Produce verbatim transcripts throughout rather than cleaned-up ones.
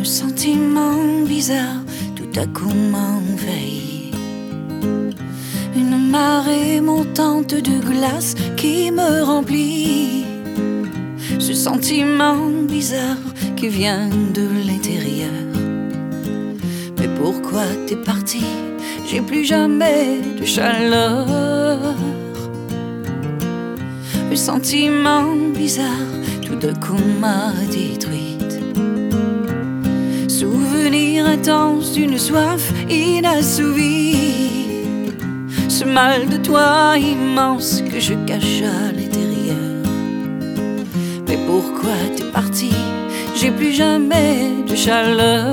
sentiment bizarre tout à coup m'envahit. Une marée montante de glace qui me remplit. Ce sentiment bizarre qui vient de l'intérieur. Mais pourquoi t'es parti? J'ai plus jamais de chaleur. Le sentiment bizarre tout d'un coup m'a détruite. Souvenir intense d'une soif inassouvie. Ce mal de toi immense que je cache à l'intérieur. Mais pourquoi t'es parti? J'ai plus jamais de chaleur.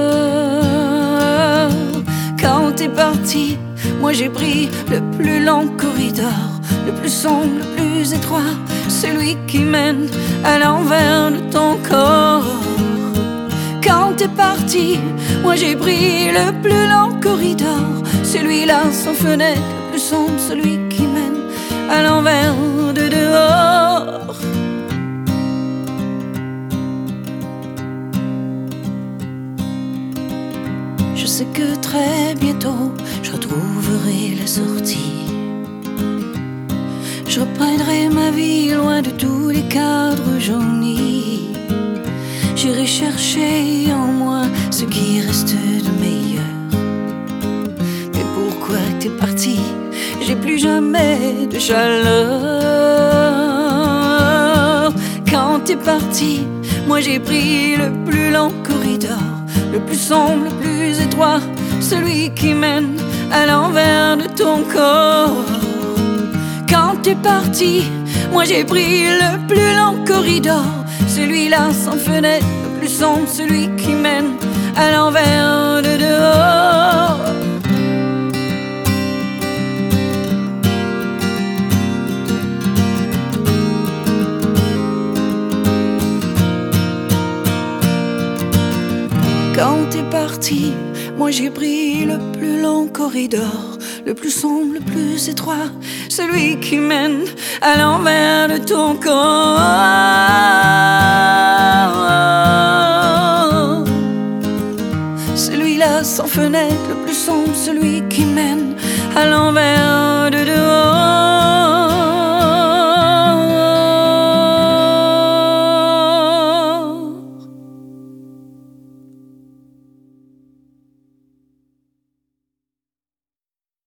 Quand t'es parti, moi j'ai pris le plus long corridor, le plus sombre, le plus étroit, celui qui mène à l'envers de ton corps. Quand t'es parti, moi j'ai pris le plus long corridor, celui-là sans fenêtre, le plus sombre, celui qui mène à l'envers de dehors. Je sais que très bientôt je retrouverai la sortie. Je reprendrai ma vie loin de tous les cadres jaunis. J'irai chercher en moi ce qui reste de meilleur. Mais pourquoi t'es parti? J'ai plus jamais de chaleur. Quand t'es parti, moi j'ai pris le plus long corridor, le plus sombre, le plus étroit, celui qui mène à l'envers de ton corps. Quand t'es parti, moi j'ai pris le plus long corridor, celui-là sans fenêtre, le plus sombre, celui qui mène à l'envers de dehors. Quand t'es parti, moi j'ai pris le plus long corridor, le plus sombre, le plus étroit, celui qui mène à l'envers de ton corps. Celui-là sans fenêtre, le plus sombre, celui qui mène à l'envers